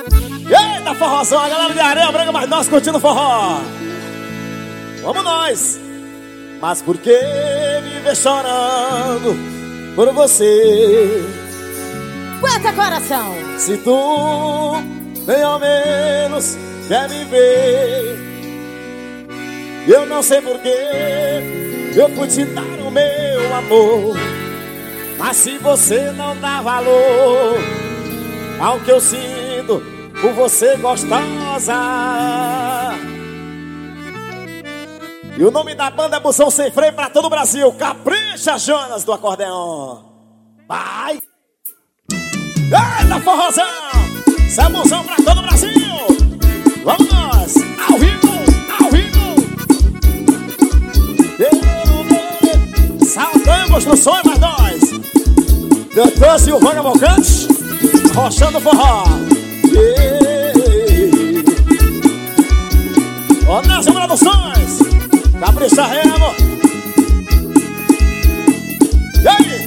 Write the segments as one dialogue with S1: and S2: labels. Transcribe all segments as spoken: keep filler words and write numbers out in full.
S1: Eita, forrozão, a galera de Areia Branca, mas nós curtindo forró. Vamos nós. Mas por que viver chorando por você?
S2: Quanta coração.
S1: Se tu nem ao menos quer me ver, eu não sei por que eu fui te dar o meu amor. Mas se você não dá valor ao que eu sinto por você, gostosa. E o nome da banda é Moção Sem Freio pra todo o Brasil. Capricha, Jonas do acordeão. Vai! Eita, forrozão! Isso é moção pra todo o Brasil! Vamos nós! Ao vivo! Ao vivo! Saltamos no sonho, mas nós! Doutor Silvana Bocante, rochando forró! Ó, nas produções! Capricha, Remo! E aí?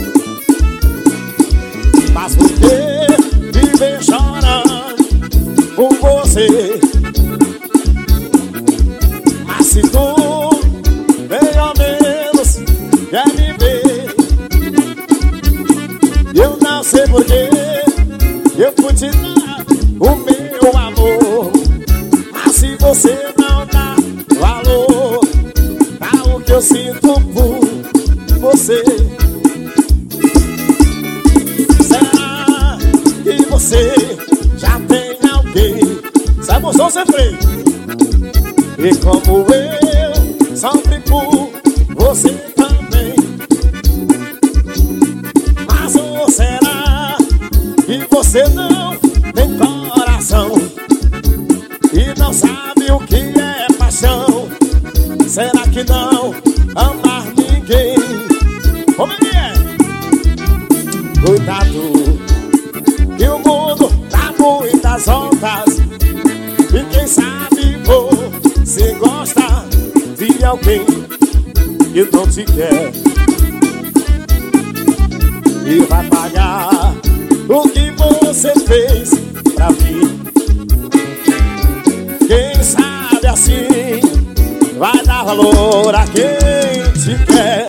S1: Mas por que viver chorando por você? Mas se tu nem ao menos quer me ver, eu não sei por que eu fui te dar o meu amor. Mas se você não dá valor ao que eu sinto por você, você já tem alguém? Isso é moção sem freio. E como eu sofri por você também. Mas ou será que você não tem coração e não sabe o que é paixão? Será que não amar ninguém? Como ele é? Cuidado, que o mundo dá muitas voltas. E quem sabe você gosta de alguém que não te quer e vai pagar o que você fez pra mim. Quem sabe assim vai dar valor a quem te quer.